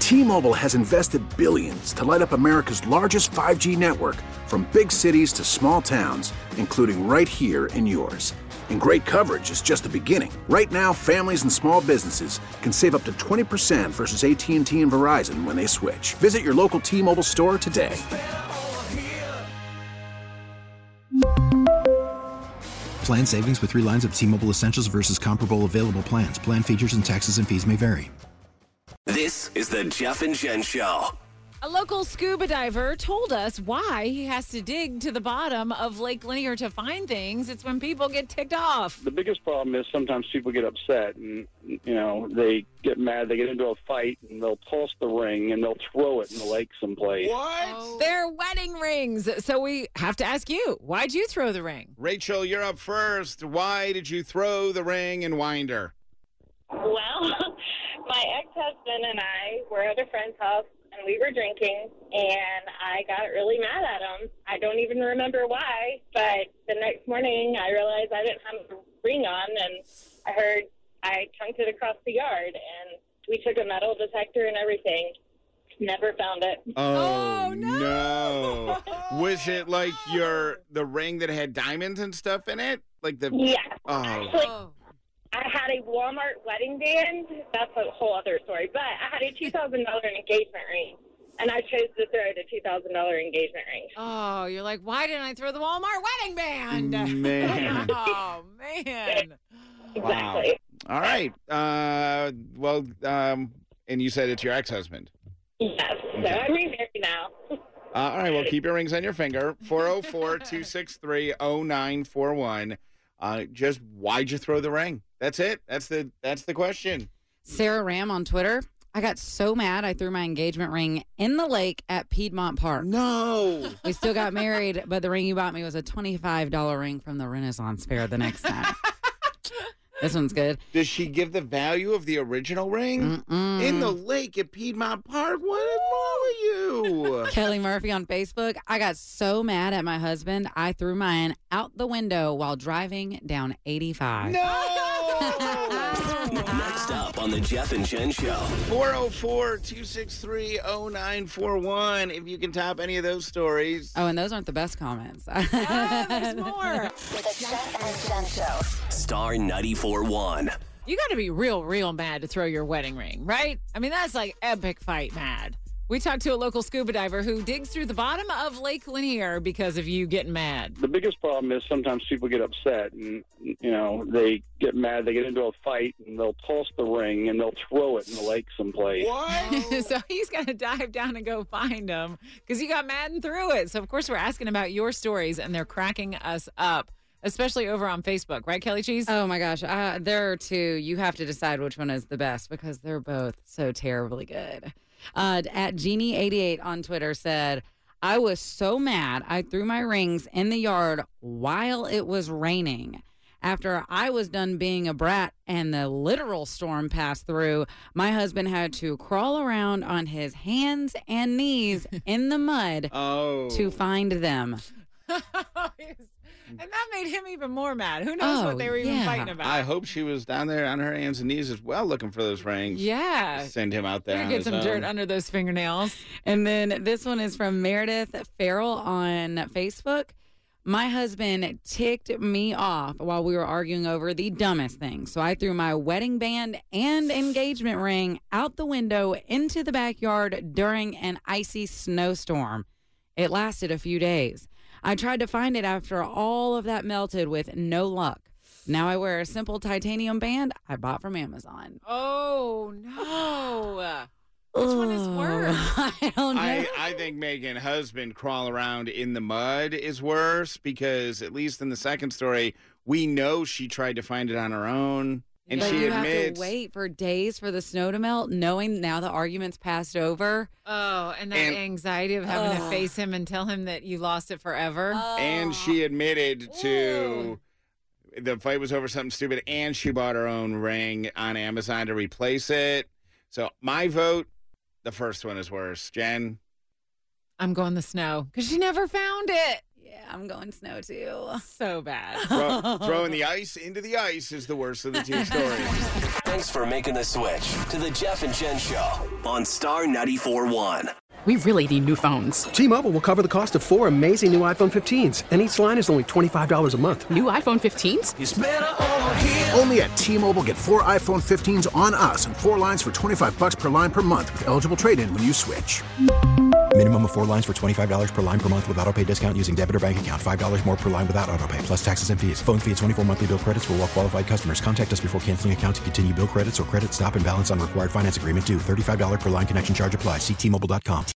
T-Mobile has invested billions to light up America's largest 5G network, from big cities to small towns, including right here in yours. And great coverage is just the beginning. Right now, families and small businesses can save up to 20% versus AT&T and Verizon when they switch. Visit your local T-Mobile store today. Plan savings with 3 lines of T-Mobile Essentials versus comparable available plans. Plan features and taxes and fees may vary. This is the Jeff and Jen Show. A local scuba diver told us why he has to dig to the bottom of Lake Lanier to find things. It's when people get ticked off. The biggest problem is sometimes people get upset and, they get mad. They get into a fight and they'll toss the ring and they'll throw it in the lake someplace. What? Oh. They're wedding rings. So we have to ask you, why'd you throw the ring? Rachel, you're up first. Why did you throw the ring and wind her? Well, my ex-husband and I were at a friend's house, and we were drinking, and I got really mad at him. I don't even remember why, but the next morning I realized I didn't have a ring on, and I chunked it across the yard, and we took a metal detector and everything. Never found it. Oh no. Was it like the ring that had diamonds and stuff in it? Yeah. Oh. Actually, I had a Walmart wedding band. That's a whole other story. But I had a $2,000 engagement ring, and I chose to throw the $2,000 engagement ring. Oh, you're like, why didn't I throw the Walmart wedding band? Man. Oh, man. Exactly. Wow. All right. And you said it's your ex-husband. Yes. So I'm remarried now. All right. Well, keep your rings on your finger. 404-263-0941. Just why'd you throw the ring? That's it. That's the question. Sarah Ram on Twitter. I got so mad I threw my engagement ring in the lake at Piedmont Park. No. We still got married, but the ring you bought me was a $25 ring from the Renaissance Fair the next time. This one's good. Does she give the value of the original ring? In the lake at Piedmont Park? What is wrong with you? Kelly Murphy on Facebook. I got so mad at my husband, I threw mine out the window while driving down 85. No! Next up on the Jeff and Jen Show. 404-263-0941. If you can top any of those stories. Oh, and those aren't the best comments. There's more. The Jeff and Jen Show. Star 94.1. You got to be real mad to throw your wedding ring, right? I mean, that's like epic fight mad. We talked to a local scuba diver who digs through the bottom of Lake Lanier because of you getting mad. The biggest problem is sometimes people get upset and, they get mad. They get into a fight and they'll toss the ring and they'll throw it in the lake someplace. What? So he's going to dive down and go find him because you got mad and threw it. So, of course, we're asking about your stories, and they're cracking us up, especially over on Facebook. Right, Kelly Cheese? Oh, my gosh. There are two. You have to decide which one is the best because they're both so terribly good. At Jeannie88 on Twitter said, I was so mad I threw my rings in the yard while it was raining. After I was done being a brat and the literal storm passed through, my husband had to crawl around on his hands and knees in the mud to find them. And that made him even more mad. Who knows what they were even fighting about? I hope she was down there on her hands and knees as well looking for those rings. Yeah. Send him out there. Get some dirt under those fingernails. And then this one is from Meredith Farrell on Facebook. My husband ticked me off while we were arguing over the dumbest thing. So I threw my wedding band and engagement ring out the window into the backyard during an icy snowstorm. It lasted a few days. I tried to find it after all of that melted with no luck. Now I wear a simple titanium band I bought from Amazon. Oh, no. Which one is worse? I don't know. I think making husband crawl around in the mud is worse because, at least in the second story, we know she tried to find it on her own. And but she you admits, have to wait for days for the snow to melt, knowing now the argument's passed over. Oh, and that anxiety of having to face him and tell him that you lost it forever. And she admitted to the fight was over something stupid, and she bought her own ring on Amazon to replace it. So my vote, the first one is worse. Jen? I'm going the snow because she never found it. Yeah, I'm going snow too. So bad. Throwing the ice into the ice is the worst of the two stories. Thanks for making the switch to the Jeff and Jen Show on Star 94.1. We really need new phones. T-Mobile will cover the cost of 4 amazing new iPhone 15s, and each line is only $25 a month. New iPhone 15s? It's better over here. Only at T-Mobile, get 4 iPhone 15s on us and 4 lines for $25 per line per month with eligible trade-in when you switch. Minimum of 4 lines for $25 per line per month with autopay discount using debit or bank account. $5 more per line without autopay, plus taxes and fees. Phone fee at 24 monthly bill credits for well-qualified customers. Contact us before canceling account to continue bill credits or credit stop and balance on required finance agreement due. $35 per line connection charge applies. See T-Mobile.com.